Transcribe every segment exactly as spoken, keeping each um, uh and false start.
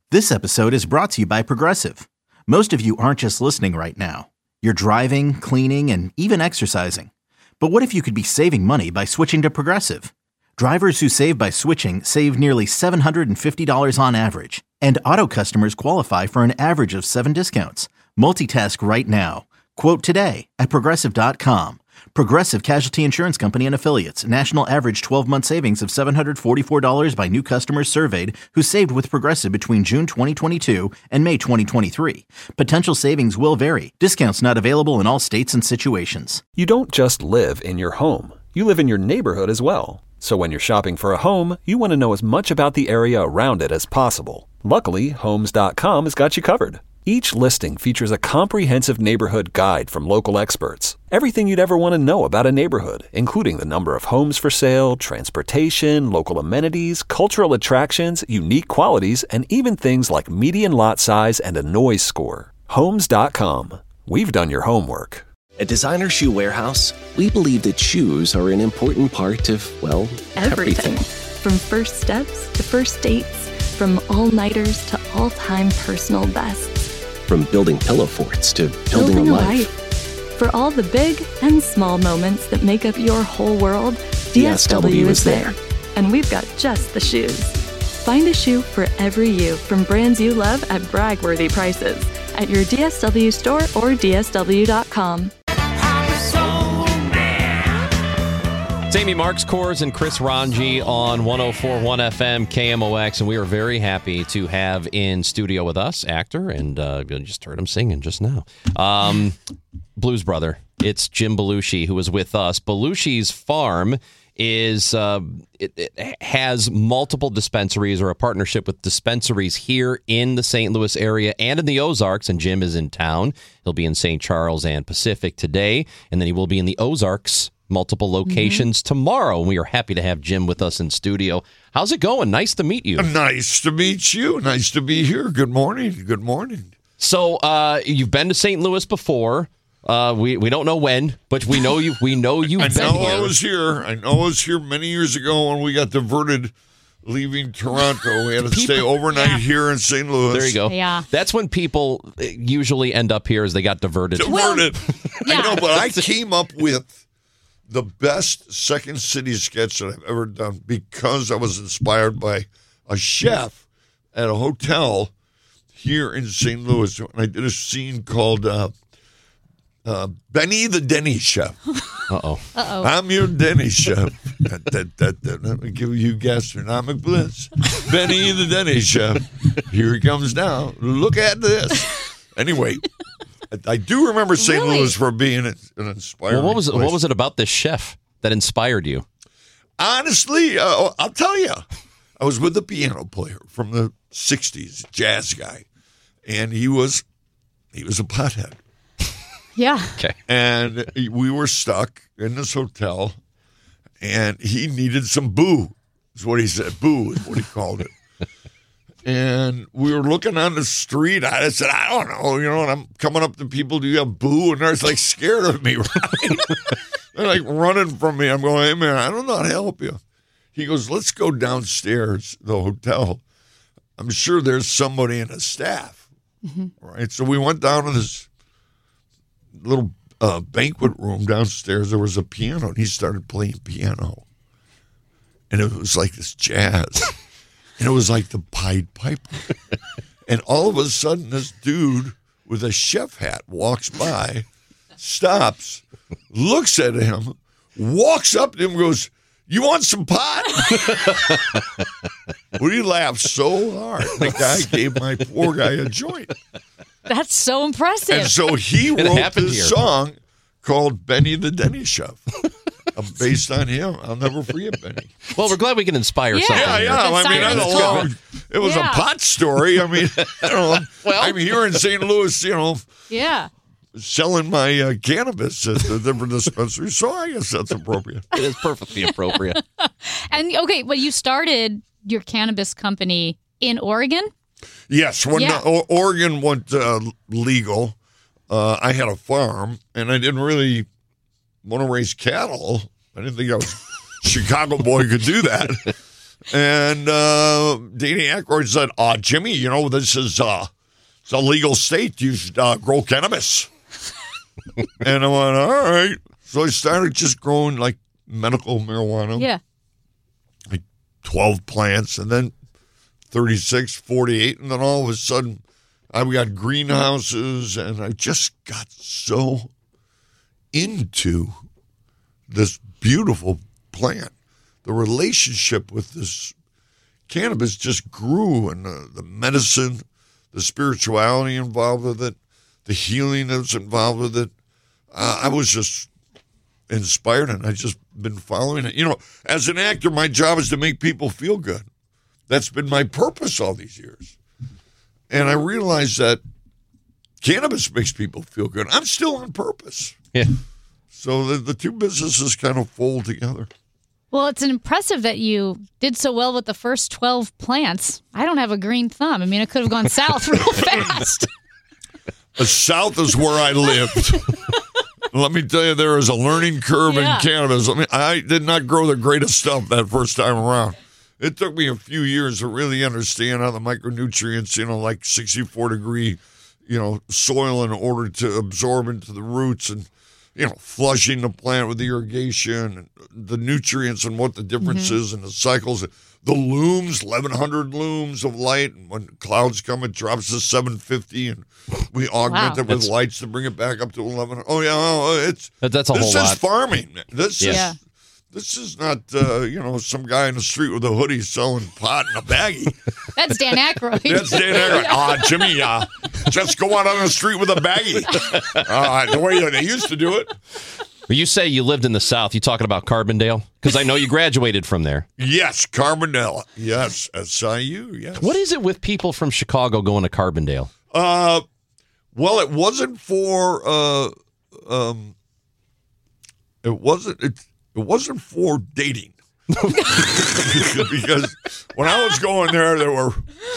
This episode is brought to you by Progressive. Most of you aren't just listening right now. You're driving, cleaning, and even exercising. But what if you could be saving money by switching to Progressive? Drivers who save by switching save nearly seven hundred fifty dollars on average. And auto customers qualify for an average of seven discounts. Multitask right now. Quote today at Progressive dot com. Progressive Casualty Insurance Company and Affiliates. National average twelve-month savings of seven hundred forty-four dollars by new customers surveyed who saved with Progressive between June twenty twenty-two and May twenty twenty-three. Potential savings will vary. Discounts not available in all states and situations. You don't just live in your home. You live in your neighborhood as well. So when you're shopping for a home, you want to know as much about the area around it as possible. Luckily, Homes dot com has got you covered. Each listing features a comprehensive neighborhood guide from local experts. Everything you'd ever want to know about a neighborhood, including the number of homes for sale, transportation, local amenities, cultural attractions, unique qualities, and even things like median lot size and a noise score. Homes dot com. We've done your homework. At Designer Shoe Warehouse, we believe that shoes are an important part of, well, everything. everything. From first steps to first dates, from all-nighters to all-time personal bests. From building pillow forts to building, building a a life. life. For all the big and small moments that make up your whole world, D S W is there. And we've got just the shoes. Find a shoe for every you from brands you love at brag-worthy prices at your D S W store or D S W dot com. It's Amy Marks, Kors, and Chris Ranji on one oh four point one F M K M O X, and we are very happy to have in studio with us actor, and uh, you just heard him singing just now, um, Blues Brother. It's Jim Belushi, who is with us. Belushi's farm is uh, it, it has multiple dispensaries or a partnership with dispensaries here in the Saint Louis area and in the Ozarks, and Jim is in town. He'll be in Saint Charles and Pacific today, and then he will be in the Ozarks multiple locations mm-hmm. tomorrow. And we are happy to have Jim with us in studio. How's it going? Nice to meet you. Nice to meet you. Nice to be here. Good morning. Good morning. So uh, you've been to Saint Louis before. Uh, we we don't know when, but we know you. We know you've I been know here. I was here. I know I was here many years ago when we got diverted leaving Toronto. We had to people, stay overnight yeah. here in Saint Louis. There you go. Yeah. That's when people usually end up here, as they got diverted. Diverted. Well, yeah. I know, but I came up with the best Second City sketch that I've ever done because I was inspired by a chef at a hotel here in Saint Louis. And I did a scene called uh, uh, Benny the Denny Chef. Uh-oh. Uh-oh. I'm your Denny Chef. that, that, that, that, let me give you gastronomic bliss. Benny the Denny Chef. Here he comes now. Look at this. Anyway. I do remember Saint Really? Louis for being an inspiring Well, what was it, place. what was it about this chef that inspired you? Honestly, uh, I'll tell you. I was with a piano player from the sixties, jazz guy, and he was he was a pothead. Yeah. Okay. And we were stuck in this hotel, and he needed some boo, is what he said. Boo is what he called it. And we were looking on the street. I said, I don't know, you know, and I'm coming up to people, do you have boo? And they're like scared of me, right? They're like running from me. I'm going, hey, man, I don't know how to help you. He goes, let's go downstairs, the hotel. I'm sure there's somebody in the staff, mm-hmm. right? So we went down to this little uh, banquet room downstairs. There was a piano, and he started playing piano. And it was like this jazz. And it was like the Pied Piper. And all of a sudden, this dude with a chef hat walks by, stops, looks at him, walks up to him and goes, you want some pot? Well, he laughed so hard. The guy gave my poor guy a joint. That's so impressive. And so he It wrote happened this here. song called Benny the Denny Chef. Based on him. I'll never forget Benny. Well, we're glad we can inspire Yeah. something. Yeah, here. yeah. I mean, I That's don't know. It was Yeah. a pot story. I mean, you know, Well- I'm here in Saint Louis, you know, Yeah. selling my uh, cannabis at the different dispensaries. So I guess that's appropriate. It is perfectly appropriate. And okay, but you started your cannabis company in Oregon? Yes, when Yeah. uh, O- Oregon went uh, legal, uh, I had a farm, and I didn't really want to raise cattle. I didn't think I was Chicago boy could do that. And uh, Danny Aykroyd said, uh, Jimmy, you know, this is uh, it's a legal state. You should uh, grow cannabis. And I went, all right. So I started just growing like medical marijuana. Yeah. Like twelve plants and then thirty-six, forty-eight. And then all of a sudden, I we got greenhouses and I just got so into this beautiful plant. The relationship with this cannabis just grew, and the, the medicine, the spirituality involved with it, the healing that's involved with it. Uh, I was just inspired, and I just been following it. You know, as an actor, my job is to make people feel good. That's been my purpose all these years. And I realized that cannabis makes people feel good. I'm still on purpose. Yeah. So the, the two businesses kind of fold together. Well, it's impressive that you did so well with the first twelve plants. I don't have a green thumb. I mean, it could have gone south real fast. The south is where I lived. Let me tell you, there is a learning curve Yeah. in cannabis. I mean, I did not grow the greatest stuff that first time around. It took me a few years to really understand how the micronutrients, you know, like sixty-four degree, you know, soil in order to absorb into the roots and, you know, flushing the plant with irrigation, and the nutrients and what the difference Mm-hmm. is and the cycles. The looms, eleven hundred looms of light. And when clouds come, it drops to seven fifty, and we augment Wow. it with That's- lights to bring it back up to eleven. Oh, yeah, oh, it's That- that's a this whole is lot. farming. This Yeah. is Yeah. this is not uh, you know, some guy in the street with a hoodie selling pot in a baggie. That's Dan Aykroyd. That's Dan Aykroyd. Ah, Jimmy, uh, just go out on the street with a baggie. Uh, the way they used to do it. When you say you lived in the South, you talking about Carbondale? Because I know you graduated from there. Yes, Carbondale. Yes, S I U. Yes. What is it with people from Chicago going to Carbondale? Uh, well, it wasn't for uh, um, it wasn't it, it wasn't for dating. Because when I was going there, there were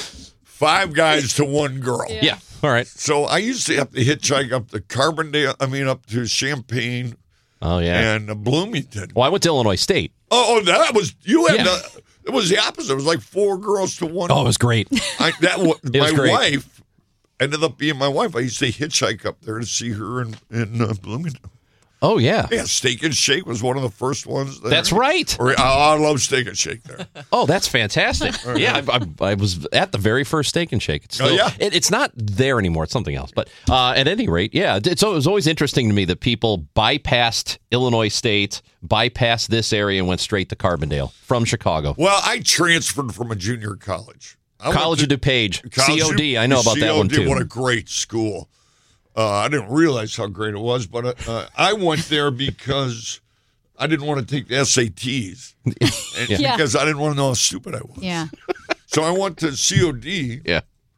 five guys to one girl. Yeah. All right. So I used to have to hitchhike up to Carbondale. I mean, up to Champaign Oh, yeah. and uh, Bloomington. Well, I went to Illinois State. Oh, oh, that was you had Yeah. the. It was the opposite. It was like four girls to one. Oh, it was great. I, that wa- was my great. wife ended up being my wife. I used to hitchhike up there to see her in in uh, Bloomington. Oh, yeah. Yeah, Steak and Shake was one of the first ones there. That's right. Or, I, I love Steak and Shake there. Oh, that's fantastic. Yeah, I, I, I was at the very first Steak and Shake. It's still, Oh, yeah? it, it's not there anymore. It's something else. But uh, at any rate, yeah, it's, it was always interesting to me that people bypassed Illinois State, bypassed this area, and went straight to Carbondale from Chicago. Well, I transferred from a junior college. I went College to- of DuPage, College C O D. of- I know about that one, C O D, too. What a great school. Uh, I didn't realize how great it was, but uh, uh, I went there because I didn't want to take the S A Ts. And Yeah. Because I didn't want to know how stupid I was. Yeah. So I went to C O D. Yeah.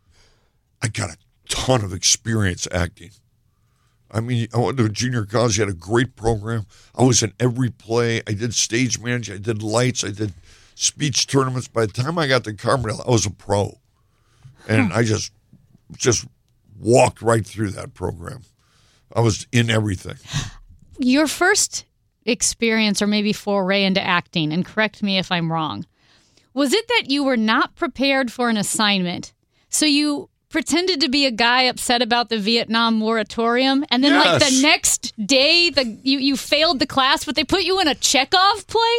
I got a ton of experience acting. I mean, I went to a junior college. I had a great program. I was in every play. I did stage management. I did lights. I did speech tournaments. By the time I got to Carbondale, I was a pro. And I just just walked right through that program. I was in everything. Your first experience or maybe foray into acting, and correct me if I'm wrong, was it that you were not prepared for an assignment? So you pretended to be a guy upset about the Vietnam moratorium, and then like the Yes. next day the you, you failed the class, but they put you in a Chekhov play?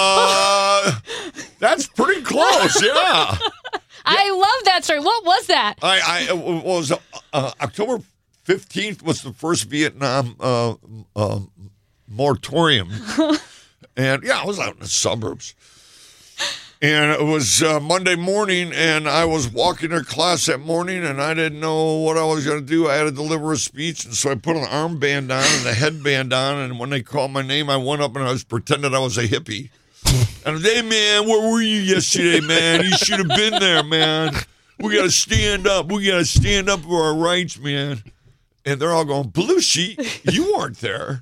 Uh, that's pretty close, yeah. I love that story. What was that? I, I it was uh, October fifteenth was the first Vietnam uh, uh, moratorium, and yeah, I was out in the suburbs, and it was uh, Monday morning, and I was walking to class that morning, and I didn't know what I was going to do. I had to deliver a speech, and so I put an armband on and a headband on, and when they called my name, I went up and I was pretending I was a hippie. And hey, man, where were you yesterday, man? You should have been there, man. We got to stand up. We got to stand up for our rights, man. And they're all going, Belushi, you weren't there.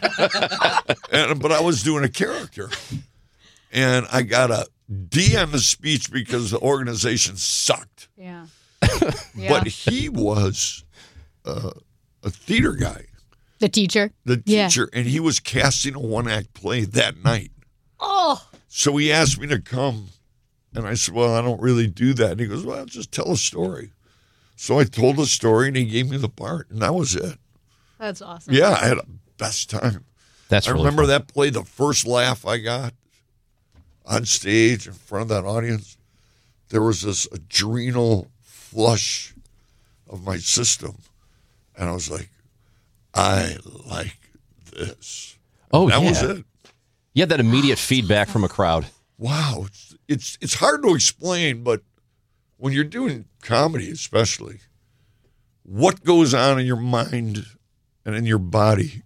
and, but I was doing a character. And I got a D on the speech because the organization sucked. Yeah. But he was uh, a theater guy, The teacher? the Yeah. teacher, and he was casting a one-act play that night. Oh, So he asked me to come And I said, well, I don't really do that. And he goes, well, just tell a story. So I told a story, and he gave me the part, and that was it. That's awesome. Yeah, I had a best time. That's I really remember fun. that play, the first laugh I got on stage in front of that audience. There was this adrenal flush of my system, and I was like, I like this. Oh, that yeah. was it. You had that immediate feedback from a crowd. Wow, it's, it's it's hard to explain, but when you're doing comedy, especially, what goes on in your mind and in your body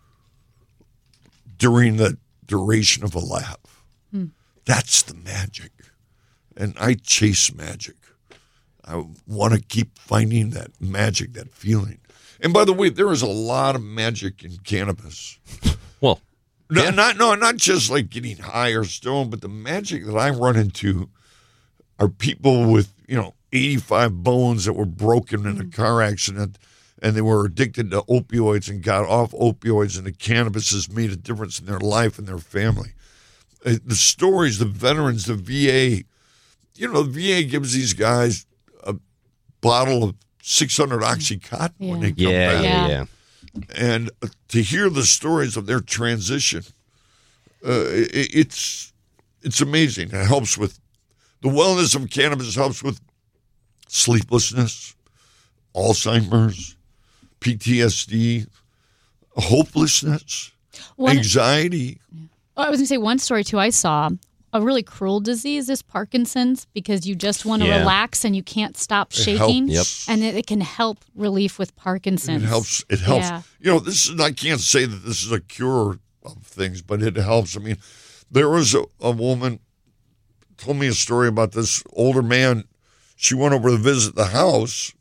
during the duration of a laugh? Hmm. That's the magic, and I chase magic. I want to keep finding that magic, that feeling. And by the way, there is a lot of magic in cannabis. Well, No, yeah. not no, not just like getting high or stoned, but the magic that I run into are people with, you know, eighty-five bones that were broken in a car accident, and they were addicted to opioids and got off opioids, and the cannabis has made a difference in their life and their family. Uh, The stories, the veterans, the V A, you know, the V A gives these guys a bottle of six hundred Oxycontin Yeah. when they come Yeah, back. yeah, Yeah. yeah. And to hear the stories of their transition, uh, it, it's it's amazing. It helps with the wellness of cannabis. Helps with sleeplessness, Alzheimer's, P T S D, hopelessness, One- anxiety. Oh, I was going to say one story, too, I saw. A really cruel disease is Parkinson's because you just want to Yeah. relax and you can't stop It shaking. helps. And it, it can help relief with Parkinson's. It helps. It helps. Yeah. You know, this is. I can't say that this is a cure of things, but it helps. I mean, there was a, a woman told me a story about this older man. She went over to visit the house,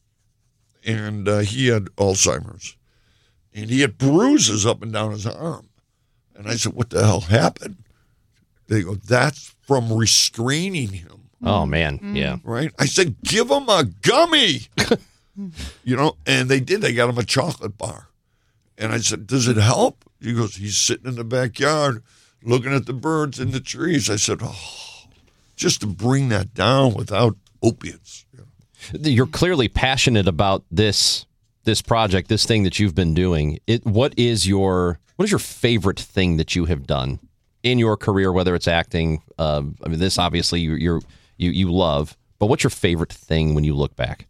and uh, he had Alzheimer's, and he had bruises up and down his arm. And I said, "What the hell happened?" They go, "That's from restraining him." Oh, man. Yeah. Right? I said, give him a gummy. You know, and they did. They got him a chocolate bar. And I said, does it help? He goes, he's sitting in the backyard looking at the birds in the trees. I said, oh, just to bring that down without opiates. You know? You're clearly passionate about this this project, this thing that you've been doing. It what is your what is your favorite thing that you have done in your career, whether it's acting? Uh, I mean, this obviously you you're, you you love, but what's your favorite thing when you look back?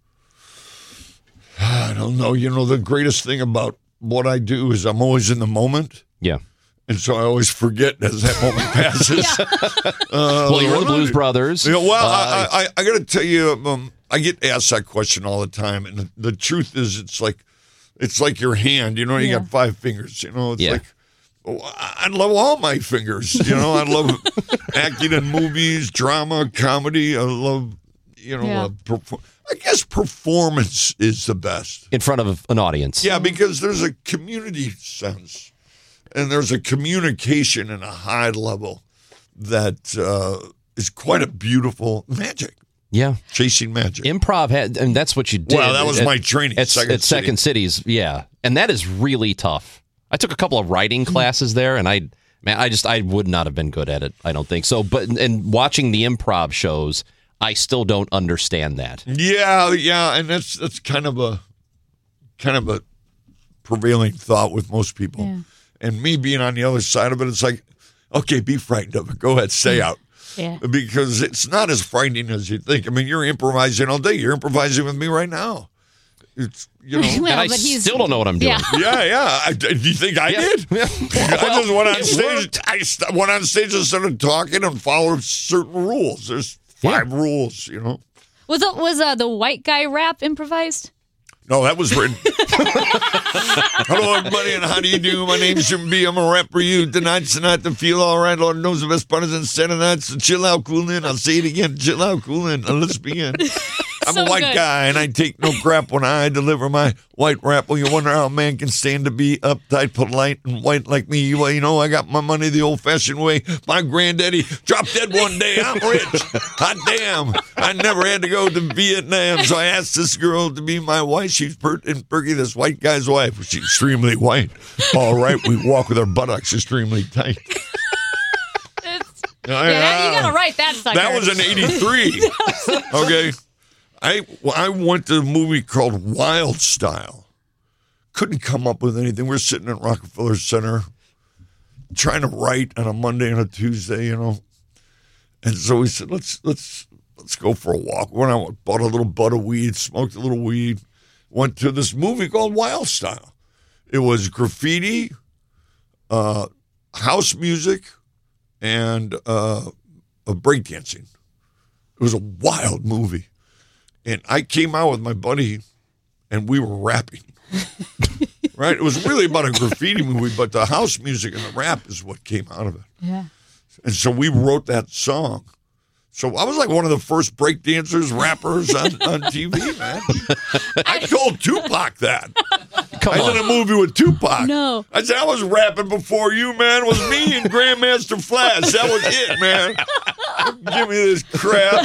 I don't know. You know, the greatest thing about what I do is I'm always in the moment. Yeah. And so I always forget as that moment passes. uh, Well, you're the Blues Brothers. Yeah, well, Uh, I, I, I got to tell you, um, I get asked that question all the time, and the, the truth is, it's like, it's like your hand. You know, you Yeah. got five fingers. You know, it's Yeah. like, oh, I I love all my fingers. You know, I love acting in movies, drama, comedy. I love, you know, Yeah. uh, perfor- I guess performance is the best. in front of an audience. Yeah, because there's a community sense, and there's a communication in a high level that uh, is quite a beautiful magic. Yeah. Chasing magic. Improv had, and that's what you did. Well, that was at- my training, at Second at Second Cities. Yeah, and that is really tough. I took a couple of writing classes there, and I, man, I just I would not have been good at it. I don't think so. But and watching the improv shows, I still don't understand that. Yeah, yeah, and that's that's kind of a kind of a prevailing thought with most people. Yeah. And me being on the other side of it, it's like, okay, be frightened of it. Go ahead, stay out. Yeah. Because it's not as frightening as you think. I mean, you're improvising all day. You're improvising with me right now. It's, you know. Well, and I but he's- still don't know what I'm doing. Yeah. Yeah, yeah. I, do you think I Yeah. did? Yeah. I just went on it stage. worked. I st- went on stage and started talking and followed certain rules. There's five rules, you know. Was it, was uh, the white guy rap improvised? No, that was written. Hello, everybody, and how do you do? My name's Jim B. I'm a rap for you. Tonight's the night to feel all right. Lord knows the best part is instead of that. So chill out, cool in. I'll say it again. Chill out, cool in. Now let's begin. I'm So a white good. guy, and I take no crap when I deliver my white rap. Well, you wonder how a man can stand to be uptight, polite, and white like me. Well, you know, I got my money the old-fashioned way. My granddaddy dropped dead one day. I'm rich. Hot damn. I never had to go to Vietnam, so I asked this girl to be my wife. She's pert and perky, this white guy's wife. She's extremely white. All right, we walk with our buttocks extremely tight. It's, Yeah, that, you got to write that sucker. That was in eighty-three. Okay. I, I went to a movie called Wild Style. Couldn't come up with anything. We're sitting at Rockefeller Center trying to write on a Monday and a Tuesday, you know. And so we said, let's let's let's go for a walk. Went out, bought a little butt of weed, smoked a little weed, went to this movie called Wild Style. It was graffiti, uh, house music, and uh, a breakdancing. It was a wild movie. And I came out with my buddy, and we were rapping. Right? It was really about a graffiti movie, but the house music and the rap is what came out of it. Yeah. And so we wrote that song. So I was like one of the first breakdancers, rappers on, on T V, man. I told Tupac that. Come I on. did a movie with Tupac. No. I said, I was rapping before you, man. It was me and Grandmaster Flash. That was it, man. Give me this crap.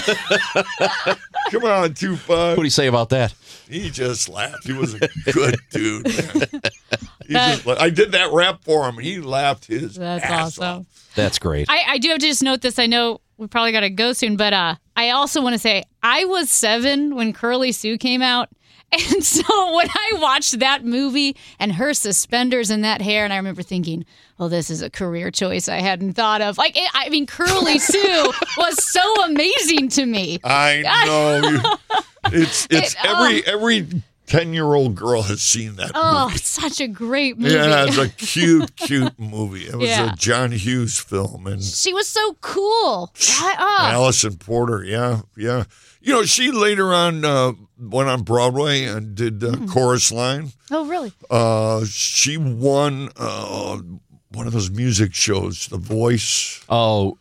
Come on, Tupac. What do you say about that? He just laughed. He was a good dude, man. He That- just, la- I did that rap for him, and he laughed his That's ass awesome. off. That's great. I, I do have to just note this. I know we probably got to go soon, but uh, I also want to say I was seven when Curly Sue came out. And so when I watched that movie and her suspenders and that hair, and I remember thinking, well, this is a career choice I hadn't thought of. Like, it, I mean, Curly Sue was so amazing to me. I know. You- It's it's It- every every ten-year-old girl has seen that Oh, movie. it's such a great movie. Yeah, it's a cute, cute movie. It was Yeah. a John Hughes film, and She was so cool. I, oh. Allison Porter. Yeah, yeah. You know, she later on uh, went on Broadway and did uh, Chorus Line. oh, really? Uh, she won uh, one of those music shows, The Voice. Oh,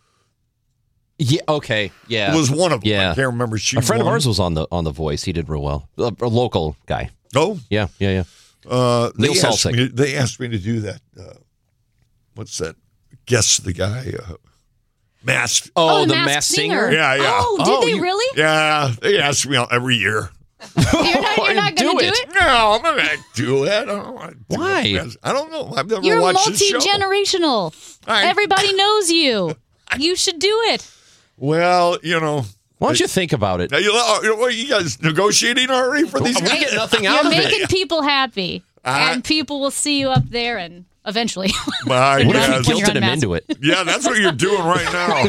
yeah. Okay. Yeah. It was one of them. Yeah. I can't remember. She a friend of won. ours was on the on the Voice. He did real well. A, a local guy. Oh, Yeah. Yeah. Yeah. uh, they Neil asked Salsick. me. They asked me to do that. Uh, what's that? Guess the guy. Uh, Masked. Oh, The the Masked Masked Singer. Singer. Yeah, yeah. Oh, did Oh, they you- really? Yeah, they ask me every year. You're not, you're not Do going to do it. it? No, I'm not going to do it. I don't want to do Why? it. I don't know. I've never You're watched the show. multi-generational. I- Everybody knows you. You should do it. Well, you know. Why don't you think about it? Now you, you, know, what, you guys negotiating already for these We guys? get nothing You're out of making it. people happy, I- and people will see you up there, and eventually. My What if God. you When you're guilted him unmasked. into it? Yeah, that's what you're doing right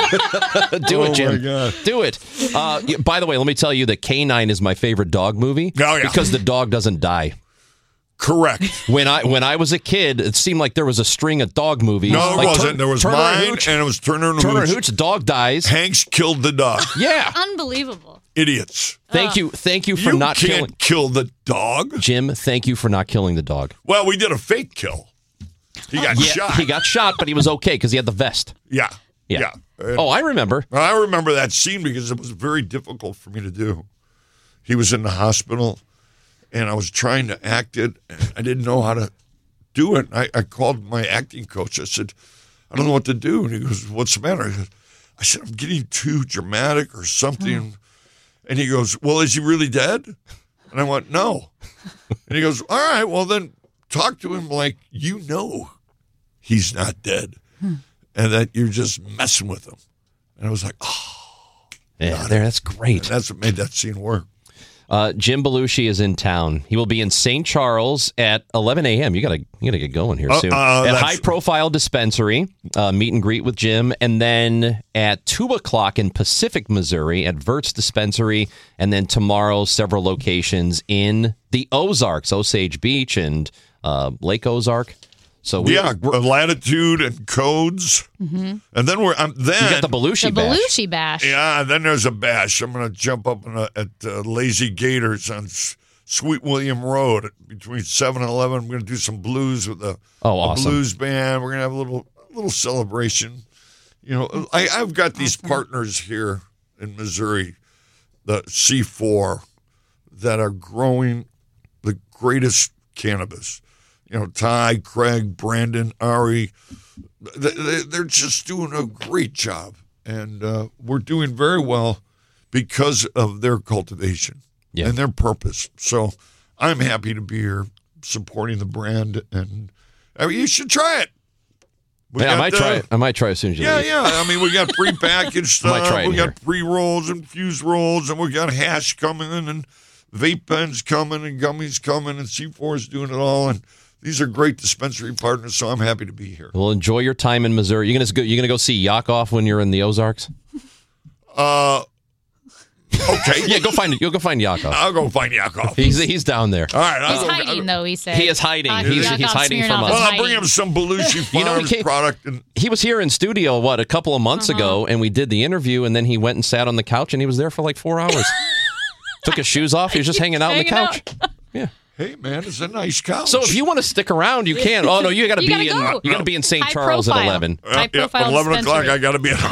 now. Do Oh, it, my Jim. God. Do it. Uh, y- by the way, let me tell you that K nine is my favorite dog movie. Oh, yeah. Because the dog doesn't die. Correct. When I when I was a kid, it seemed like there was a string of dog movies. No, it Like wasn't. Tur- there was Turner and mine, Hooch. and it was Turner and Turner and Hooch. Hooch, dog dies. Hanks killed the dog. Yeah. Unbelievable. Idiots. Thank you. Thank you for You not can't killing. kill the dog. Jim, thank you for not killing the dog. Well, we did a fake kill. He got Yeah, shot. he got shot, but he was okay because he had the vest. yeah. Yeah. Yeah. And Oh, I remember. I remember that scene because it was very difficult for me to do. He was in the hospital, and I was trying to act it, and I didn't know how to do it. I, I called my acting coach. I said, I don't know what to do. And he goes, what's the matter? I said, I said I'm getting too dramatic or something. And he goes, well, is he really dead? And I went, no. And he goes, all right, well, then talk to him like you know he's not dead and that you're just messing with him. And I was like, oh, Yeah, there. That's great. that's what made that scene work. Uh, Jim Belushi is in town. He will be in Saint Charles at eleven a.m. You gotta, you gotta get going here Uh, soon. uh, at that's- High Profile Dispensary, uh, meet and greet with Jim, and then at two o'clock in Pacific, Missouri, at Vert's Dispensary, and then tomorrow several locations in the Ozarks, Osage Beach and uh, Lake Ozark. So we, Yeah, we're- latitude and codes. And then we're, um, then. you got the Belushi The bash. Belushi bash. Yeah, then there's a bash. I'm going to jump up in a, at uh, Lazy Gators on S- Sweet William Road between seven and eleven. I'm going to do some blues with a, Oh, a awesome. blues band. We're going to have a little little celebration. You know, I, I've got these partners here in Missouri, the C four, that are growing the greatest cannabis. You know, Ty, Craig, Brandon, Ari, they, they, they're just doing a great job. And uh, we're doing very well because of their cultivation Yeah. and their purpose. So I'm happy to be here supporting the brand. And I mean, you should try it. We Yeah, I got might the- try it. I might try as soon as you Yeah, leave. yeah. I mean, we got prepackaged stuff. Might try it We in got pre-rolls and fuse rolls, and we got hash coming, and vape pens coming, and gummies coming, and C four is doing it all. And these are great dispensary partners, so I'm happy to be here. Well, enjoy your time in Missouri. You gonna go? You gonna go see Yakov when you're in the Ozarks? Uh, okay. Yeah, go find it. You'll go find Yakov. I'll go find Yakov. He's he's down there. All right. I'll He's go, hiding, though, he said. He is hiding. Uh, He's- Yakov he's hiding from Smirnoff us. is Well, I'll hiding. bring him some Belushi Farms You know, he came- product. And He was here in studio, what, a couple of months Uh-huh. ago, and we did the interview, and then he went and sat on the couch, and he was there for like four hours. Took his shoes off. He was just hanging out on the Hanging couch. Yeah. hey, man, it's a nice couch. So if you want to stick around, you can. Oh no, you got to You be gotta in. go. You got to be in Saint High Charles profile. at eleven. Uh, High yeah, profile eleven o'clock, dispensary. I got to be at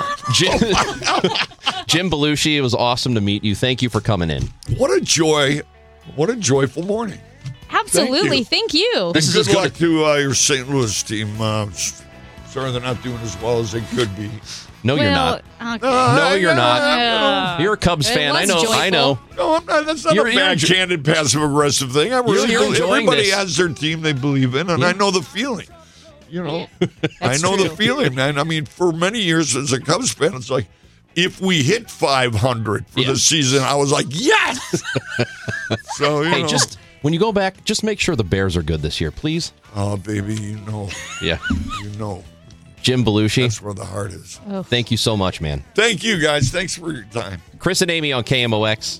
Jim, Jim Belushi, it was awesome to meet you. Thank you for coming in. What a joy. What a joyful morning. Absolutely. Thank Thank you. This is Good as good luck as- to uh, your Saint Louis team. Uh, sorry they're not doing as well as they could be. No, you're Well, not. okay. No, you're not. Uh, You're a Cubs it fan. I was know. I know. No, I'm not, that's not You're- a you're enjo- backhanded, passive-aggressive thing. I really you're believe enjoying everybody this. has their team they believe in, and Yeah. I know the feeling. You know, I That's know the true. feeling, man. I mean, for many years as a Cubs fan, it's like, if we hit five hundred for Yeah. the season, I was like, yes! so, you Hey, know. just when you go back, just make sure the Bears are good this year, please. Oh, baby, you know. Yeah. You know. Jim Belushi, That's where the heart is. thank you so much, man. Thank you, guys. Thanks for your time. Chris and Amy on K M O X.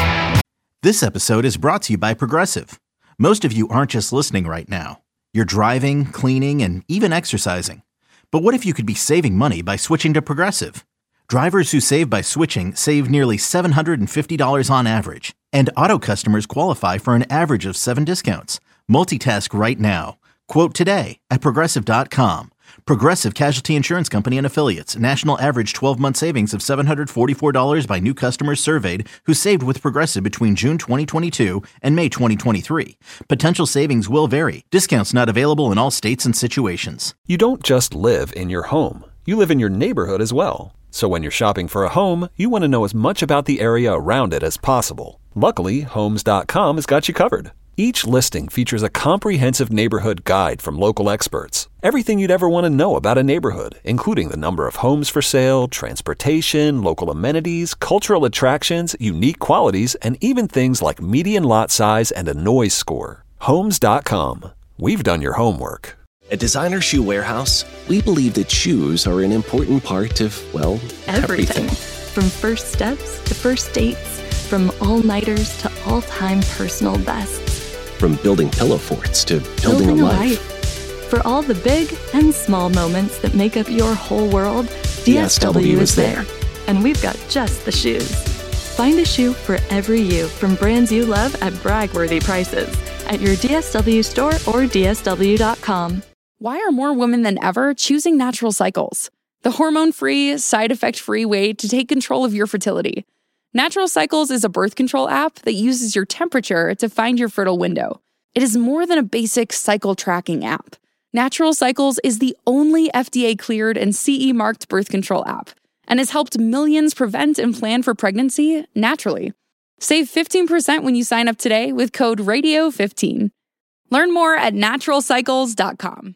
This episode is brought to you by Progressive. Most of you aren't just listening right now. You're driving, cleaning, and even exercising. But what if you could be saving money by switching to Progressive? Drivers who save by switching save nearly seven hundred fifty dollars on average. And auto customers qualify for an average of seven discounts. Multitask right now. Quote today at Progressive dot com. Progressive Casualty Insurance Company and Affiliates. National average twelve-month savings of seven hundred forty-four dollars by new customers surveyed who saved with Progressive between June twenty twenty-two and May twenty twenty-three. Potential savings will vary. Discounts not available in all states and situations. You don't just live in your home. You live in your neighborhood as well. So when you're shopping for a home, you want to know as much about the area around it as possible. Luckily, Homes dot com has got you covered. Each listing features a comprehensive neighborhood guide from local experts. Everything you'd ever want to know about a neighborhood, including the number of homes for sale, transportation, local amenities, cultural attractions, unique qualities, and even things like median lot size and a noise score. Homes dot com. We've done your homework. At Designer Shoe Warehouse, we believe that shoes are an important part of, well, Everything. everything. From first steps to first dates, from all-nighters to all-time personal bests. From building pillow forts to building, a life. For all the big and small moments that make up your whole world, D S W is there. And we've got just the shoes. Find a shoe for every you from brands you love at brag-worthy prices at your D S W store or D S W dot com. Why are more women than ever choosing Natural Cycles? The hormone-free, side-effect-free way to take control of your fertility. Natural Cycles is a birth control app that uses your temperature to find your fertile window. It is more than a basic cycle tracking app. Natural Cycles is the only F D A-cleared and C E-marked birth control app and has helped millions prevent and plan for pregnancy naturally. Save fifteen percent when you sign up today with code radio fifteen. Learn more at natural cycles dot com.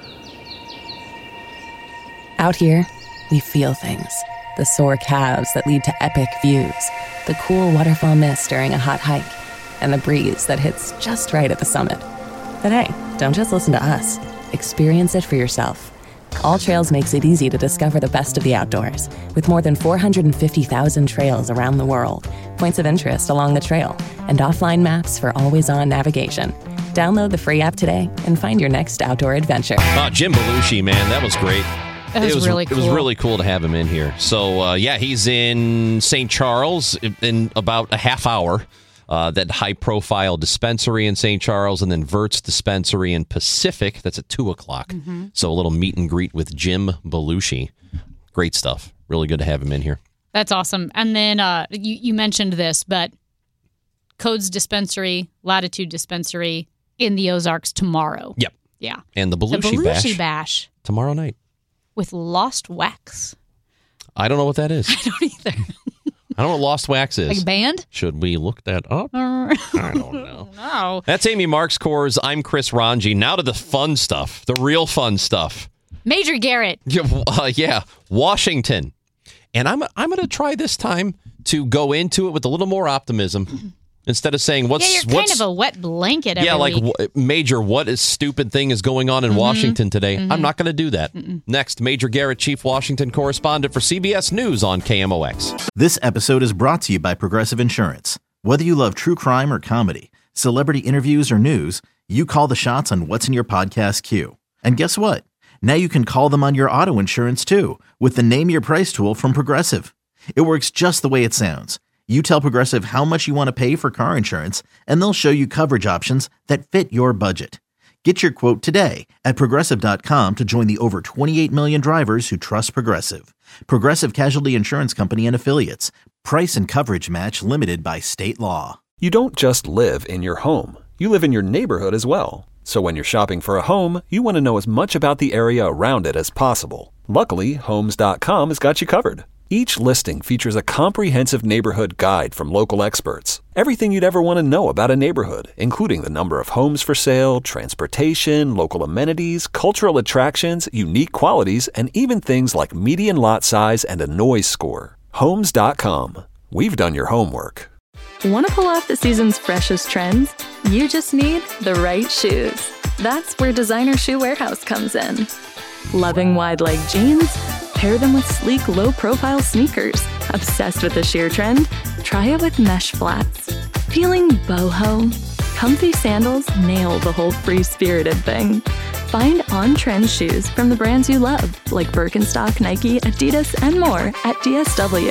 Out here, we feel things. The sore calves that lead to epic views, the cool waterfall mist during a hot hike, and the breeze that hits just right at the summit. But hey, don't just listen to us. Experience it for yourself. All Trails makes it easy to discover the best of the outdoors, with more than four hundred fifty thousand trails around the world, points of interest along the trail, and offline maps for always-on navigation. Download the free app today and find your next outdoor adventure. Oh, Jim Belushi, man, that was great. That was it was really It was cool. really cool to have him in here. So, uh, yeah, he's in Saint Charles in about a half hour. Uh, that high-profile dispensary in Saint Charles, and then Vert's dispensary in Pacific. That's at two o'clock. Mm-hmm. So a little meet and greet with Jim Belushi. Great stuff. Really good to have him in here. That's awesome. And then uh, you, you mentioned this, but Codes Dispensary, Latitude Dispensary in the Ozarks tomorrow. Yep. Yeah. And the Belushi, the Belushi Bash, Bash tomorrow night. with Lost Wax. I don't know what that is. I don't either. I don't know what Lost Wax is. Like a band? Should we look that up? Uh, I don't know. no. That's Amy Marks Coors. I'm Chris Ranji. Now to the fun stuff, the real fun stuff. Major Garrett. Yeah, uh, yeah, Washington. And I'm I'm going to try this time to go into it with a little more optimism instead of saying what's yeah, you're kind what's of a wet blanket every yeah, like week. w- Major, what is stupid thing is going on in Mm-hmm. Washington today? Mm-hmm. I'm not going to do that. Mm-mm. Next, Major Garrett, Chief Washington correspondent for C B S News on K M O X. This episode is brought to you by Progressive Insurance. Whether you love true crime or comedy, celebrity interviews or news, you call the shots on what's in your podcast queue. And guess what? Now you can call them on your auto insurance too with the Name Your Price tool from Progressive. It works just the way it sounds. You tell Progressive how much you want to pay for car insurance, and they'll show you coverage options that fit your budget. Get your quote today at Progressive dot com to join the over twenty-eight million drivers who trust Progressive. Progressive Casualty Insurance Company and Affiliates. Price and coverage match limited by state law. You don't just live in your home. You live in your neighborhood as well. So when you're shopping for a home, you want to know as much about the area around it as possible. Luckily, Homes dot com has got you covered. Each listing features a comprehensive neighborhood guide from local experts. Everything you'd ever want to know about a neighborhood, including the number of homes for sale, transportation, local amenities, cultural attractions, unique qualities, and even things like median lot size and a noise score. Homes dot com. We've done your homework. Want to pull off the season's freshest trends? You just need the right shoes. That's where Designer Shoe Warehouse comes in. Loving wide leg jeans? Pair them with sleek, low-profile sneakers. Obsessed with the sheer trend? Try it with mesh flats. Feeling boho? Comfy sandals nail the whole free-spirited thing. Find on-trend shoes from the brands you love, like Birkenstock, Nike, Adidas, and more at D S W.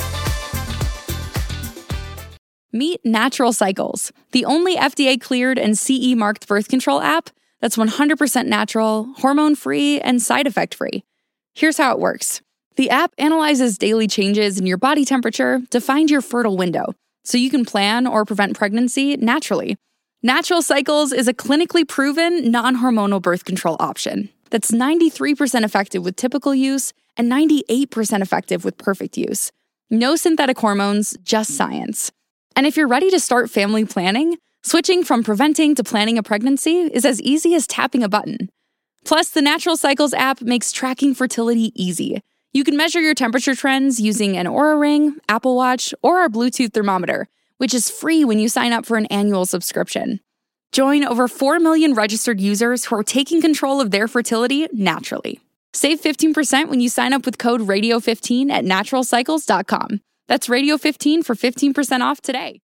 Meet Natural Cycles, the only F D A-cleared and C E-marked birth control app that's one hundred percent natural, hormone-free, and side effect-free. Here's how it works. The app analyzes daily changes in your body temperature to find your fertile window, so you can plan or prevent pregnancy naturally. Natural Cycles is a clinically proven, non-hormonal birth control option that's ninety-three percent effective with typical use and ninety-eight percent effective with perfect use. No synthetic hormones, just science. And if you're ready to start family planning, switching from preventing to planning a pregnancy is as easy as tapping a button. Plus, the Natural Cycles app makes tracking fertility easy. You can measure your temperature trends using an Oura Ring, Apple Watch, or our Bluetooth thermometer, which is free when you sign up for an annual subscription. Join over four million registered users who are taking control of their fertility naturally. Save fifteen percent when you sign up with code radio fifteen at natural cycles dot com. That's radio fifteen for fifteen percent off today.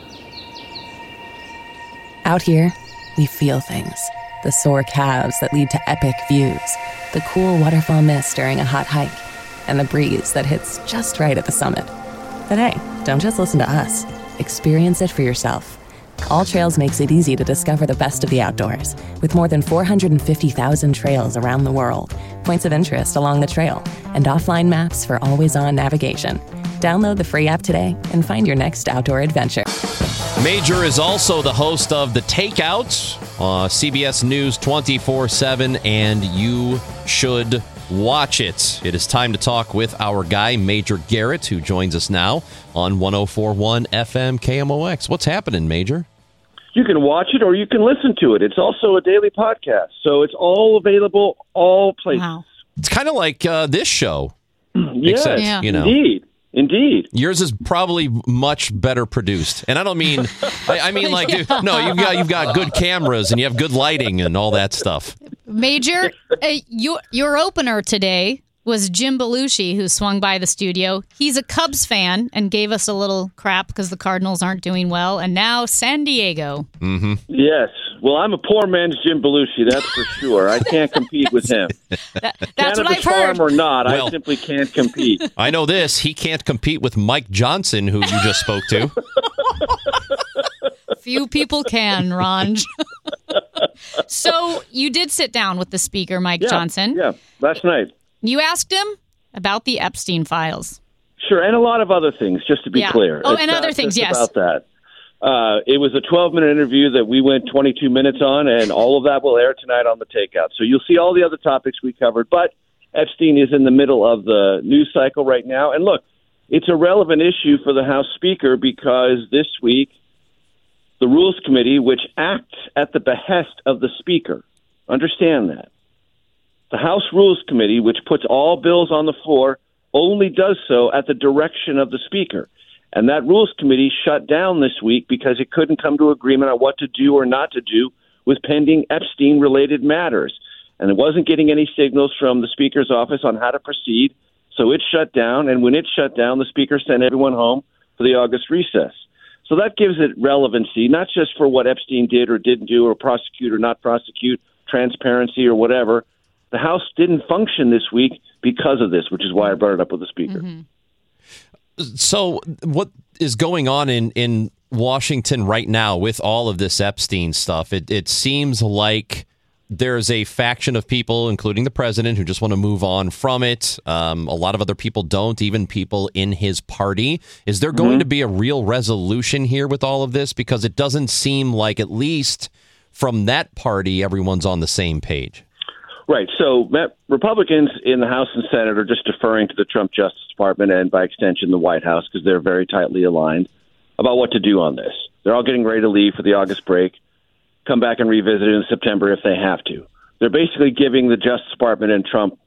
Out here, we feel things. The sore calves that lead to epic views, the cool waterfall mist during a hot hike, and the breeze that hits just right at the summit. But hey, don't just listen to us. Experience it for yourself. All Trails makes it easy to discover the best of the outdoors, with more than four hundred fifty thousand trails around the world, points of interest along the trail, and offline maps for always-on navigation. Download the free app today and find your next outdoor adventure. Major is also the host of The Takeout, uh, C B S News twenty-four seven, and you should watch it. It is time to talk with our guy, Major Garrett, who joins us now on one oh four point one F M K M O X. What's happening, Major? You can watch it or you can listen to it. It's also a daily podcast, so it's all available, all places. Wow. It's kind of like uh, this show. Yes, Except, yeah. you know. Indeed. Indeed. Yours is probably much better produced. And I don't mean, I, I mean like, yeah. no, you've got, you've got good cameras and you have good lighting and all that stuff. Major, uh, your, your opener today was Jim Belushi, who swung by the studio. He's a Cubs fan and gave us a little crap because the Cardinals aren't doing well. And now San Diego. Mm-hmm. Yes. Well, I'm a poor man's Jim Belushi, that's for sure. I can't compete with him. That, that's Cannabis what I've heard. farm or not, well, I simply can't compete. I know this. He can't compete with Mike Johnson, who you just spoke to. Few people can, Ron. So you did sit down with the speaker, Mike yeah, Johnson. Yeah, last night. You asked him about the Epstein files. Sure, and a lot of other things, just to be yeah. clear. Oh, it's and other not things, just yes. about that. Uh, it was a twelve-minute interview that we went twenty-two minutes on, and all of that will air tonight on The Takeout. So you'll see all the other topics we covered, but Epstein is in the middle of the news cycle right now. And look, it's a relevant issue for the House Speaker because this week the Rules Committee, which acts at the behest of the Speaker, understand that, The House Rules Committee, which puts all bills on the floor, only does so at the direction of the Speaker. And that Rules Committee shut down this week because it couldn't come to agreement on what to do or not to do with pending Epstein-related matters. And it wasn't getting any signals from the Speaker's office on how to proceed, so it shut down. And when it shut down, the Speaker sent everyone home for the August recess. So that gives it relevancy, not just for what Epstein did or didn't do or prosecute or not prosecute, transparency or whatever. The House didn't function this week because of this, which is why I brought it up with the Speaker. Mm-hmm. So what is going on in, in Washington right now with all of this Epstein stuff? It, it seems like there's a faction of people, including the president, who just want to move on from it. Um, a lot of other people don't, even people in his party. Is there going mm-hmm. to be a real resolution here with all of this? Because it doesn't seem like, at least from that party, everyone's on the same page. Right. So Republicans in the House and Senate are just deferring to the Trump Justice Department and, by extension, the White House, because they're very tightly aligned about what to do on this. They're all getting ready to leave for the August break, come back and revisit it in September if they have to. They're basically giving the Justice Department and Trump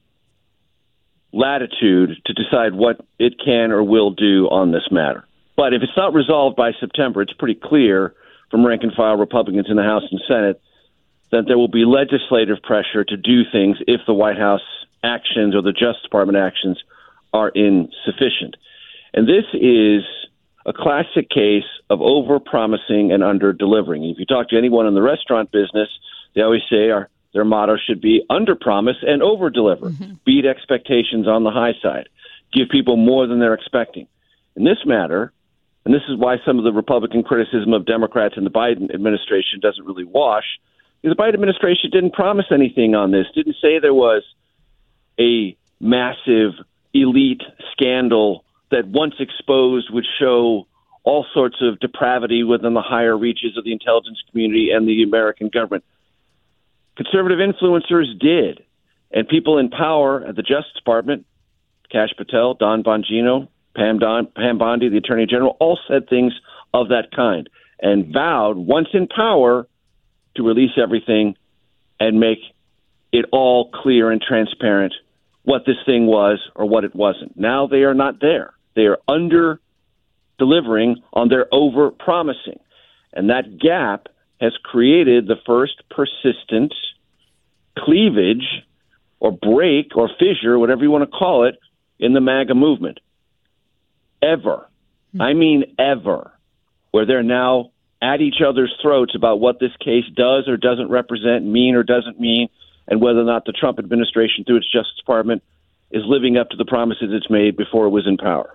latitude to decide what it can or will do on this matter. But if it's not resolved by September, it's pretty clear from rank-and-file Republicans in the House and Senate that there will be legislative pressure to do things if the White House actions or the Justice Department actions are insufficient. And this is a classic case of over-promising and under-delivering. If you talk to anyone in the restaurant business, they always say our, their motto should be under-promise and over-deliver. Mm-hmm. Beat expectations on the high side. Give people more than they're expecting. In this matter, and this is why some of the Republican criticism of Democrats and the Biden administration doesn't really wash, the Biden administration didn't promise anything on this, didn't say there was a massive elite scandal that once exposed would show all sorts of depravity within the higher reaches of the intelligence community and the American government. Conservative influencers did, and people in power at the Justice Department, Kash Patel, Don Bongino, Pam, Don, Pam Bondi, the Attorney General, all said things of that kind and vowed, once in power, to release everything and make it all clear and transparent what this thing was or what it wasn't. Now they are not there. They are under delivering on their over promising. And that gap has created the first persistent cleavage or break or fissure, whatever you want to call it, in the MAGA movement. Ever. Mm-hmm. I mean ever. Where they're now at each other's throats about what this case does or doesn't represent, mean or doesn't mean, and whether or not the Trump administration, through its Justice Department, is living up to the promises it's made before it was in power.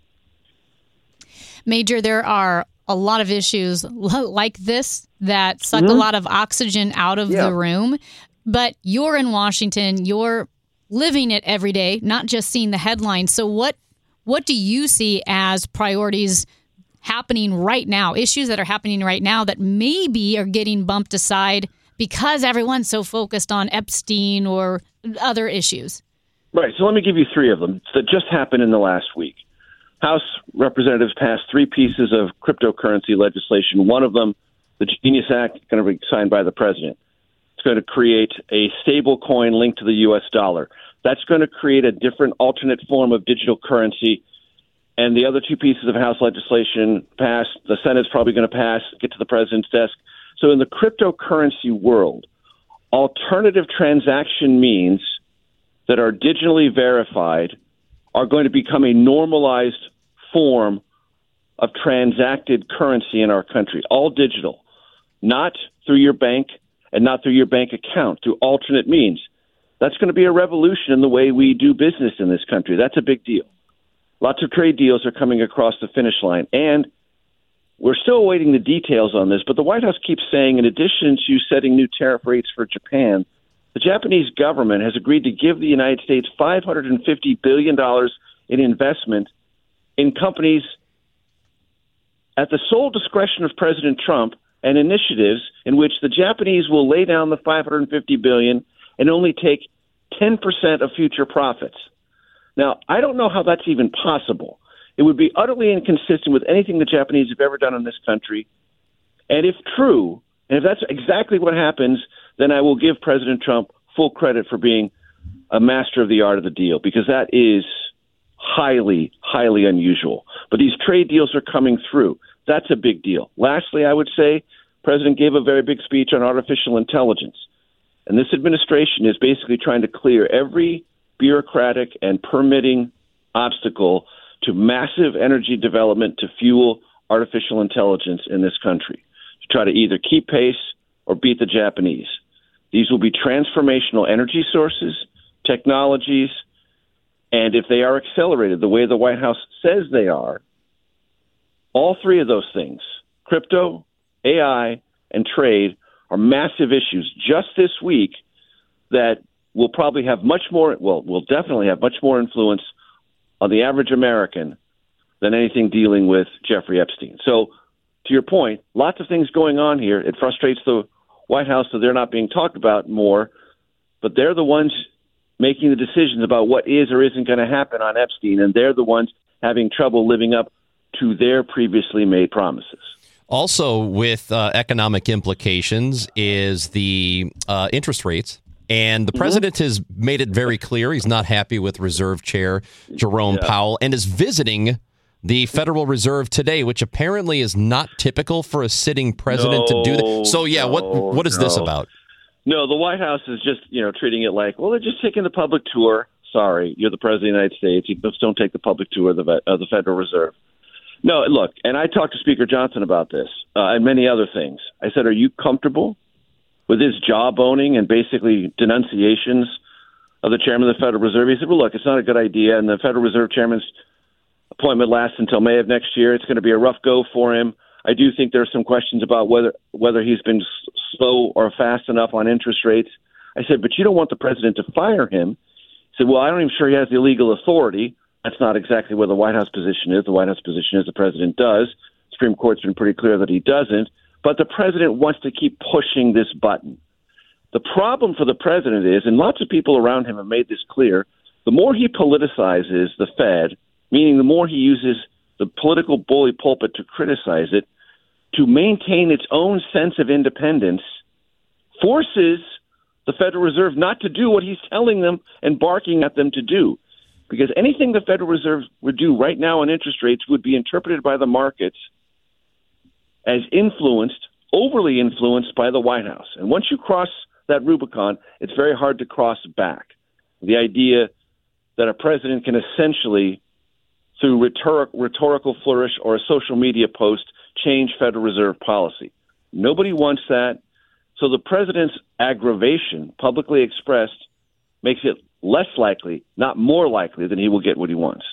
Major, there are a lot of issues like this that suck mm-hmm. a lot of oxygen out of yeah. the room, but you're in Washington, you're living it every day, not just seeing the headlines. So what what do you see as priorities happening right now, issues that are happening right now that maybe are getting bumped aside because everyone's so focused on Epstein or other issues? Right. So let me give you three of them that just happened in the last week. House representatives passed three pieces of cryptocurrency legislation. One of them, the Genius Act, going to be signed by the president. It's going to create a stable coin linked to the U S dollar. That's going to create a different alternate form of digital currency. And the other two pieces of House legislation passed. The Senate's probably going to pass, get to the president's desk. So in the cryptocurrency world, alternative transaction means that are digitally verified are going to become a normalized form of transacted currency in our country, all digital, not through your bank and not through your bank account, through alternate means. That's going to be a revolution in the way we do business in this country. That's a big deal. Lots of trade deals are coming across the finish line, and we're still awaiting the details on this, but the White House keeps saying, in addition to setting new tariff rates for Japan, the Japanese government has agreed to give the United States five hundred fifty billion dollars in investment in companies at the sole discretion of President Trump, and initiatives in which the Japanese will lay down the five hundred fifty billion dollars and only take ten percent of future profits. Now, I don't know how that's even possible. It would be utterly inconsistent with anything the Japanese have ever done in this country. And if true, and if that's exactly what happens, then I will give President Trump full credit for being a master of the art of the deal, because that is highly, highly unusual. But these trade deals are coming through. That's a big deal. Lastly, I would say the president gave a very big speech on artificial intelligence. And this administration is basically trying to clear every bureaucratic and permitting obstacle to massive energy development to fuel artificial intelligence in this country, to try to either keep pace or beat the Japanese. These will be transformational energy sources, technologies, and if they are accelerated the way the White House says they are, all three of those things, crypto, A I, and trade, are massive issues just this week that will probably have much more, well, will definitely have much more influence on the average American than anything dealing with Jeffrey Epstein. So, to your point, lots of things going on here. It frustrates the White House that they're not being talked about more, but they're the ones making the decisions about what is or isn't going to happen on Epstein, and they're the ones having trouble living up to their previously made promises. Also, with uh, economic implications is the uh, interest rates. And the president mm-hmm. has made it very clear he's not happy with Reserve Chair Jerome yeah. Powell, and is visiting the Federal Reserve today, which apparently is not typical for a sitting president no, to do that. So, yeah, no, what what is no. this about? No, the White House is just, you know, treating it like, well, they're just taking the public tour. Sorry, you're the president of the United States. You just don't take the public tour of the, of the Federal Reserve. No, look, and I talked to Speaker Johnson about this uh, and many other things. I said, are you comfortable with his jawboning and basically denunciations of the chairman of the Federal Reserve? He said, well, look, it's not a good idea, and the Federal Reserve chairman's appointment lasts until May of next year. It's going to be a rough go for him. I do think there are some questions about whether whether he's been slow or fast enough on interest rates. I said, but you don't want the president to fire him. He said, well, I'm not even sure he has the legal authority. That's not exactly where the White House position is. The White House position is the president does. The Supreme Court's been pretty clear that he doesn't. But the president wants to keep pushing this button. The problem for the president is, and lots of people around him have made this clear, the more he politicizes the Fed, meaning the more he uses the political bully pulpit to criticize it, to maintain its own sense of independence, forces the Federal Reserve not to do what he's telling them and barking at them to do. Because anything the Federal Reserve would do right now on interest rates would be interpreted by the markets as influenced, overly influenced by the White House. And once you cross that Rubicon, it's very hard to cross back. The idea that a president can essentially, through rhetoric, rhetorical flourish or a social media post, change Federal Reserve policy. Nobody wants that. So the president's aggravation, publicly expressed, makes it less likely, not more likely, that he will get what he wants.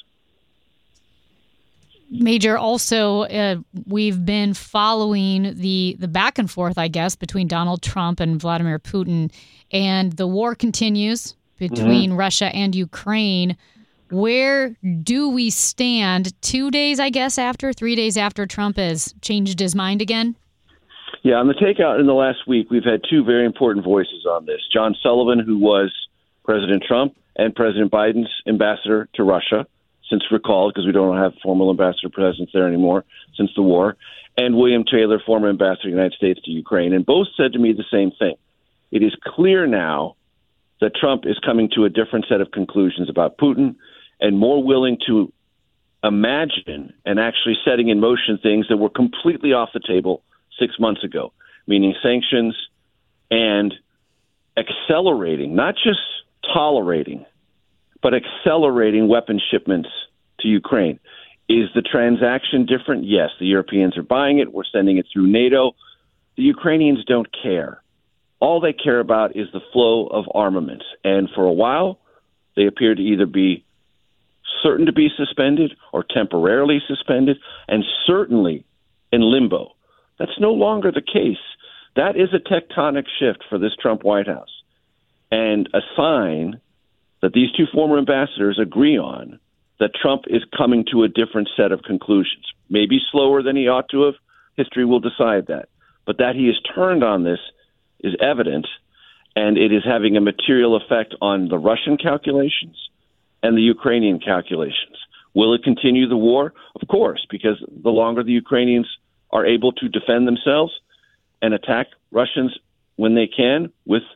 Major, also, uh, we've been following the, the back and forth, I guess, between Donald Trump and Vladimir Putin, and the war continues between mm-hmm. Russia and Ukraine. Where do we stand two days, I guess, after, three days after Trump has changed his mind again? Yeah, on the takeout in the last week, we've had two very important voices on this. John Sullivan, who was President Trump and President Biden's ambassador to Russia, since recalled, because we don't have formal ambassador presence there anymore since the war, and William Taylor, former ambassador of the United States to Ukraine, and both said to me the same thing. It is clear now that Trump is coming to a different set of conclusions about Putin and more willing to imagine and actually setting in motion things that were completely off the table six months ago, meaning sanctions and accelerating, not just tolerating, but accelerating weapon shipments to Ukraine. Is the transaction different? Yes, the Europeans are buying it. We're sending it through NATO. The Ukrainians don't care. All they care about is the flow of armaments. And for a while, they appear to either be certain to be suspended or temporarily suspended, and certainly in limbo. That's no longer the case. That is a tectonic shift for this Trump White House, and a sign that these two former ambassadors agree on that Trump is coming to a different set of conclusions. Maybe slower than he ought to have. History will decide that. But that he has turned on this is evident, and it is having a material effect on the Russian calculations and the Ukrainian calculations. Will it continue the war? Of course, because the longer the Ukrainians are able to defend themselves and attack Russians when they can with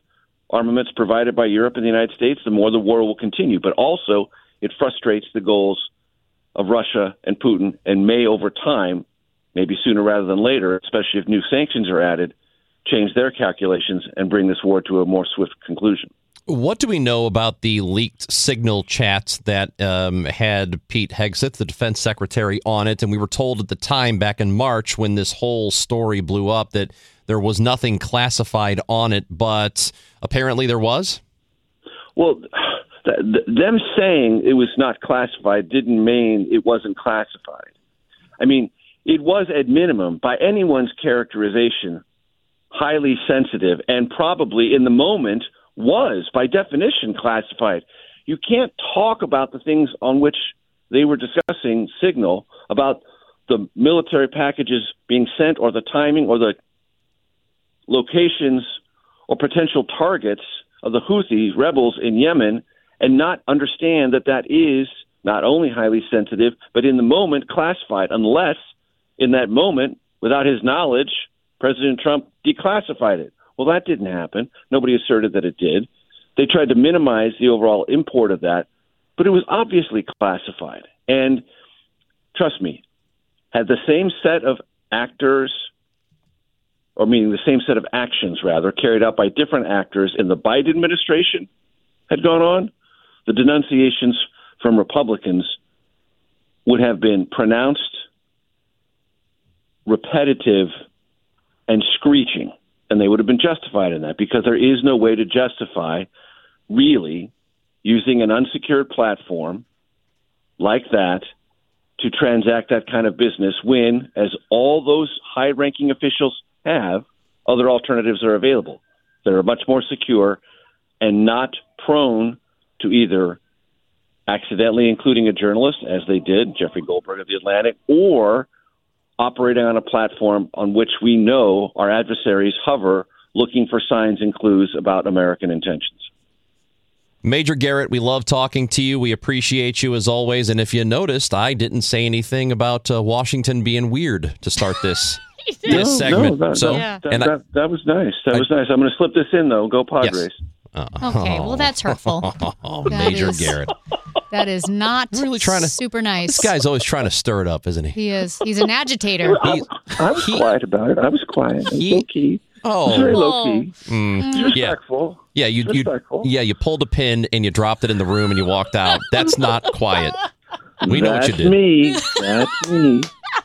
armaments provided by Europe and the United States, the more the war will continue. But also, it frustrates the goals of Russia and Putin and may, over time, maybe sooner rather than later, especially if new sanctions are added, change their calculations and bring this war to a more swift conclusion. What do we know about the leaked signal chats that um, had Pete Hegseth, the defense secretary, on it? And we were told at the time, back in March, when this whole story blew up, that there was nothing classified on it, but apparently there was? Well, th- th- them saying it was not classified didn't mean it wasn't classified. I mean, it was, at minimum, by anyone's characterization, highly sensitive, and probably in the moment was, by definition, classified. You can't talk about the things on which they were discussing Signal, about the military packages being sent or the timing or the locations or potential targets of the Houthi rebels in Yemen, and not understand that that is not only highly sensitive, but in the moment classified, unless in that moment, without his knowledge, President Trump declassified it. Well, that didn't happen. Nobody asserted that it did. They tried to minimize the overall import of that, but it was obviously classified. And trust me, had the same set of actors, or meaning the same set of actions, rather, carried out by different actors in the Biden administration had gone on, the denunciations from Republicans would have been pronounced, repetitive, and screeching. And they would have been justified in that, because there is no way to justify really using an unsecured platform like that to transact that kind of business when, as all those high-ranking officials have, other alternatives are available that are much more secure and not prone to either accidentally including a journalist, as they did, Jeffrey Goldberg of The Atlantic, or operating on a platform on which we know our adversaries hover, looking for signs and clues about American intentions. Major Garrett, we love talking to you. We appreciate you as always. And if you noticed, I didn't say anything about uh, Washington being weird to start this this no, segment. No, that, so that, and that, I, that, that was nice. That I, was nice. I'm going to slip this in, though. Go Padres. Yes. Uh, okay, well, that's hurtful. Oh, That Major is- Garrett. That is not really trying to, super nice. This guy's always trying to stir it up, isn't he? He is. He's an agitator. I, I was he, quiet about it. I was quiet. He, low key. Oh, very low key. Mm, Respectful. Yeah, yeah. You, you, yeah. You pulled a pin and you dropped it in the room and you walked out. That's not quiet. We know That's what you did. me. That's me.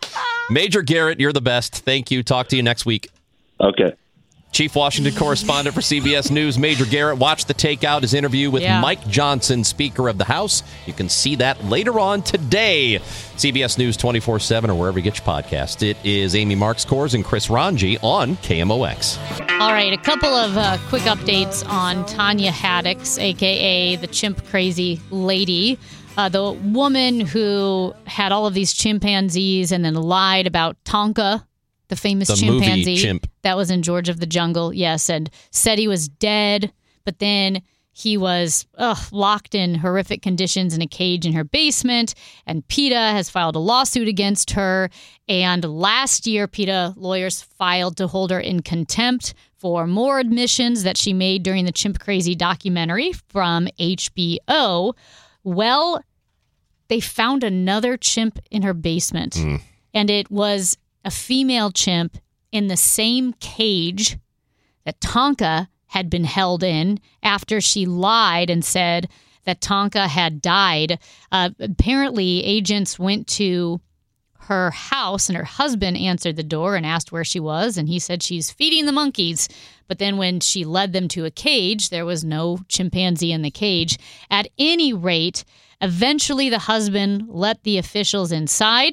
Major Garrett, you're the best. Thank you. Talk to you next week. Okay. Chief Washington correspondent for C B S News, Major Garrett. Watch the Takeout, his interview with Yeah. Mike Johnson, Speaker of the House. You can see that later on today. C B S News twenty-four seven or wherever you get your podcast. It is Amy Marks Kors and Chris Ranji on K M O X. All right, a couple of uh, quick updates on Tanya Haddix, a k a the chimp crazy lady. Uh, the woman who had all of these chimpanzees and then lied about Tonka, the famous The movie chimpanzee chimp. that was in George of the Jungle, yes, and said he was dead, but then he was ugh, locked in horrific conditions in a cage in her basement, and PETA has filed a lawsuit against her. And last year, PETA lawyers filed to hold her in contempt for more admissions that she made during the Chimp Crazy documentary from H B O. Well, they found another chimp in her basement, Mm. and it was a female chimp in the same cage that Tonka had been held in after she lied and said that Tonka had died. Uh, apparently, agents went to her house and her husband answered the door and asked where she was, and he said she's feeding the monkeys. But then when she led them to a cage, there was no chimpanzee in the cage. At any rate, eventually the husband let the officials inside,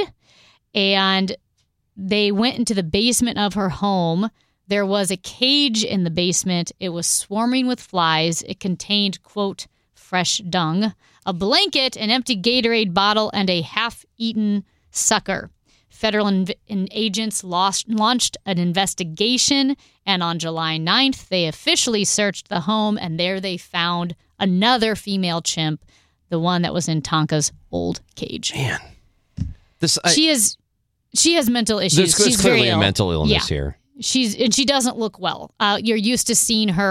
and they went into the basement of her home. There was a cage in the basement. It was swarming with flies. It contained, quote, fresh dung, a blanket, an empty Gatorade bottle, and a half-eaten sucker. Federal inv- in agents lost, launched an investigation, and on July ninth, they officially searched the home, and there they found another female chimp, the one that was in Tonka's old cage. Man. This, I, she is... She has mental issues. There's, there's She's clearly very a ill. mental illness yeah. here. She's and she doesn't look well. Uh, you're used to seeing her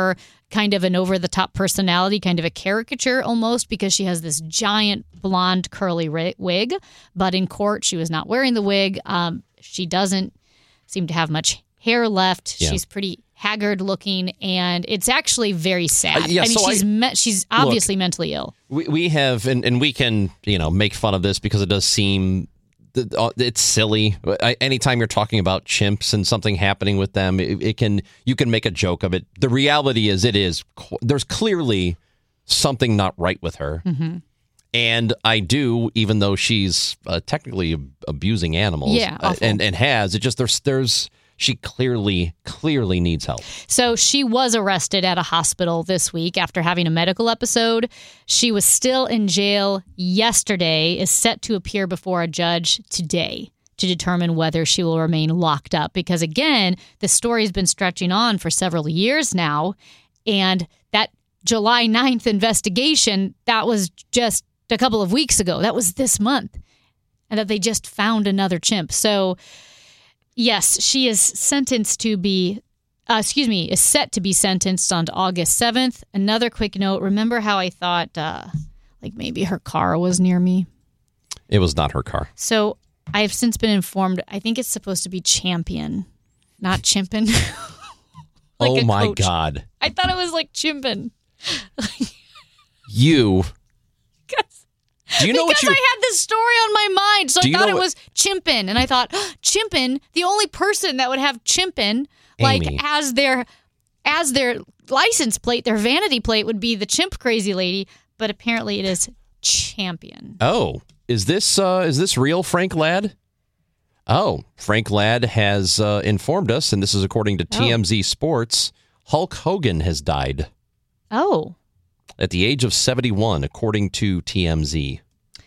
kind of an over-the-top personality, kind of a caricature almost, because she has this giant blonde curly wig. But in court, she was not wearing the wig. Um, she doesn't seem to have much hair left. Yeah. She's pretty haggard looking, and it's actually very sad. Uh, yeah, I mean, so she's I, me- she's obviously look, mentally ill. We, we have, and, and we can, you know, make fun of this because it does seem, it's silly. I, anytime you're talking about chimps and something happening with them, it, it can, you can make a joke of it. The reality is, it is, there's clearly something not right with her. Mm-hmm. And I do, even though she's uh, technically abusing animals, yeah, uh, and and has, it just there's there's. She clearly, clearly needs help. So she was arrested at a hospital this week after having a medical episode. She was still in jail yesterday, is set to appear before a judge today to determine whether she will remain locked up. Because, again, the story has been stretching on for several years now. And that July ninth investigation, that was just a couple of weeks ago. That was this month. And that they just found another chimp. So... yes, she is sentenced to be, uh, excuse me, is set to be sentenced on August seventh. Another quick note. Remember how I thought, uh, like, maybe her car was near me? It was not her car. So I have since been informed, I think it's supposed to be Champion, not Chimpin. Like oh, my coach. God. I thought it was like Chimpin. You... Do you know because what I had this story on my mind, so I thought it what... was Chimpin, and I thought oh, Chimpin. The only person that would have Chimpin, like Amy. as their as their license plate, their vanity plate, would be the chimp crazy lady. But apparently, it is Champion. Oh, is this uh, is this real, Frank Ladd? Oh, Frank Ladd has uh, informed us, and this is according to T M Z oh. Sports. Hulk Hogan has died. Oh. At the age of seventy-one, according to T M Z.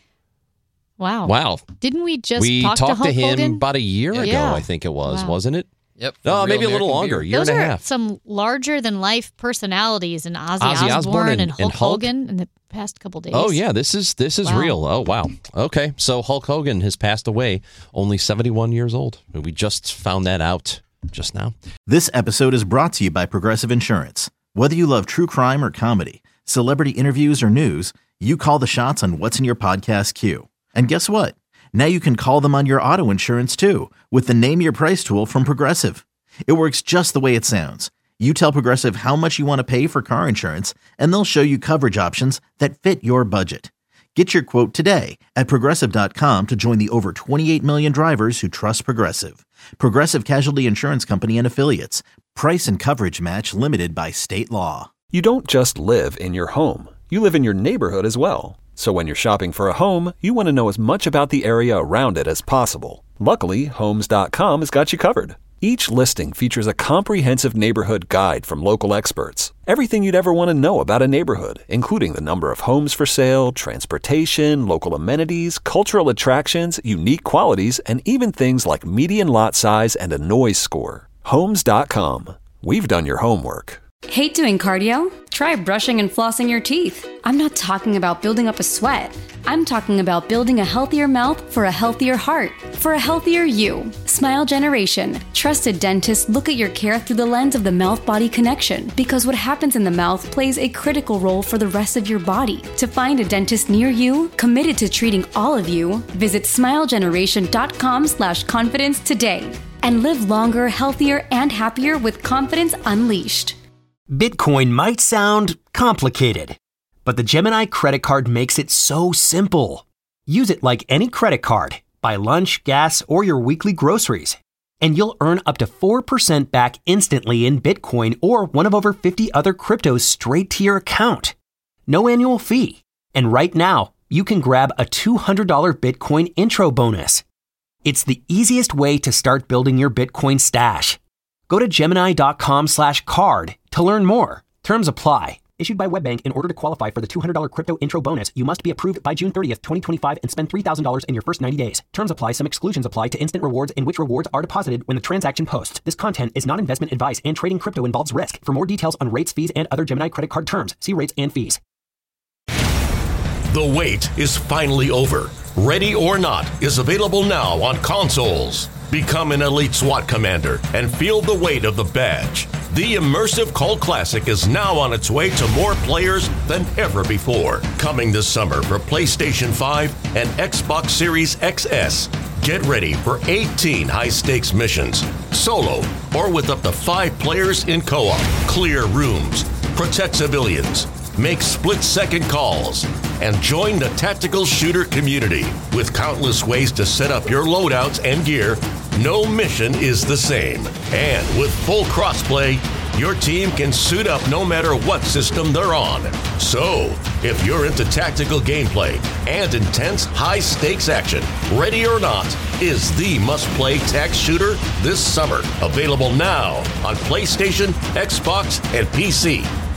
Wow. Wow. Didn't we just we talk talked to, Hulk to him Hogan? about a year yeah. ago, Yeah. I think it was, Wow. wasn't it? Yep. No, maybe a little American longer, beer. year Those and a are half. some larger-than-life personalities in Ozzy, Ozzy Osbourne, Osbourne and, and Hulk, and Hulk Hogan in the past couple days. Oh, yeah, this is this is Wow. real. Oh, wow. Okay, so Hulk Hogan has passed away, only seventy-one years old. We just found that out just now. This episode is brought to you by Progressive Insurance. Whether you love true crime or comedy, celebrity interviews or news, you call the shots on what's in your podcast queue. And guess what? Now you can call them on your auto insurance too with the Name Your Price tool from Progressive. It works just the way it sounds. You tell Progressive how much you want to pay for car insurance, and they'll show you coverage options that fit your budget. Get your quote today at Progressive dot com to join the over twenty-eight million drivers who trust Progressive. Progressive Casualty Insurance Company and Affiliates. Price and coverage match limited by state law. You don't just live in your home. You live in your neighborhood as well. So when you're shopping for a home, you want to know as much about the area around it as possible. Luckily, Homes dot com has got you covered. Each listing features a comprehensive neighborhood guide from local experts. Everything you'd ever want to know about a neighborhood, including the number of homes for sale, transportation, local amenities, cultural attractions, unique qualities, and even things like median lot size and a noise score. Homes dot com. We've done your homework. Hate doing cardio? Try brushing and flossing your teeth. I'm not talking about building up a sweat. I'm talking about building a healthier mouth for a healthier heart, for a healthier you. Smile Generation. Trusted dentists look at your care through the lens of the mouth-body connection, because what happens in the mouth plays a critical role for the rest of your body. To find a dentist near you, committed to treating all of you, visit smile generation dot com slash confidence today. And live longer, healthier, and happier with confidence unleashed. Bitcoin might sound complicated, but the Gemini credit card makes it so simple. Use it like any credit card. Buy lunch, gas, or your weekly groceries, and you'll earn up to four percent back instantly in Bitcoin or one of over fifty other cryptos straight to your account. No annual fee. And right now, you can grab a two hundred dollars Bitcoin intro bonus. It's the easiest way to start building your Bitcoin stash. Go to Gemini dot com slash card to learn more. Terms apply. Issued by WebBank. In order to qualify for the two hundred dollars crypto intro bonus, you must be approved by June thirtieth, twenty twenty-five and spend three thousand dollars in your first ninety days. Terms apply. Some exclusions apply to instant rewards, in which rewards are deposited when the transaction posts. This content is not investment advice, and trading crypto involves risk. For more details on rates, fees, and other Gemini credit card terms, see rates and fees. The wait is finally over. Ready or Not is available now on consoles. Become an elite SWAT commander and feel the weight of the badge. The immersive Cult Classic is now on its way to more players than ever before. Coming this summer for PlayStation five and Xbox Series X S. Get ready for eighteen high-stakes missions, solo or with up to five players in co-op. Clear rooms, protect civilians, make split-second calls, and join the tactical shooter community. With countless ways to set up your loadouts and gear, no mission is the same. And with full crossplay, your team can suit up no matter what system they're on. So, if you're into tactical gameplay and intense high-stakes action, Ready or Not is the must-play tac shooter this summer. Available now on PlayStation, Xbox, and P C.